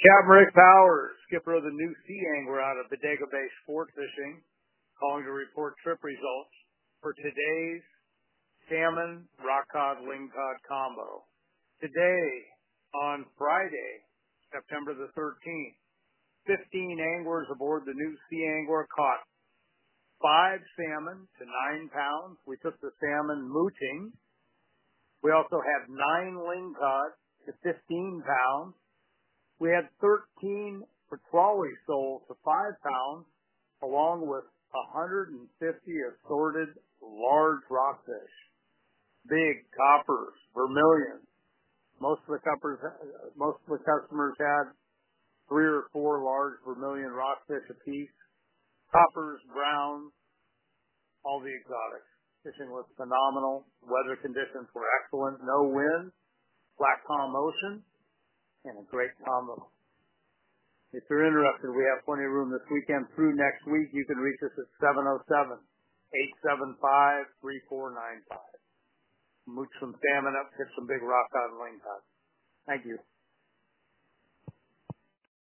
Captain Rick Powers, skipper of the new Sea Angler out of Bodega Bay Sport Fishing, calling to report trip results for today's salmon rock cod lingcod combo. Today, on Friday, September the 13th, 15 anglers aboard the new Sea Angler caught 5 salmon to 9 pounds. We took the salmon mooting. We also had 9 lingcod to 15 pounds. We had 13 petrale soles to 5 pounds, along with 150 assorted large rockfish, big coppers, vermilions. Most of the customers had 3 or 4 large vermilion rockfish apiece, coppers, browns, all the exotics. Fishing was phenomenal. Weather conditions were excellent. No wind, flat calm ocean, and a great combo. If you're interested, we have plenty of room this weekend through next week. You can reach us at 707-875-3495. Mooch some salmon up, catch some big rock cod and lingcod. Thank you.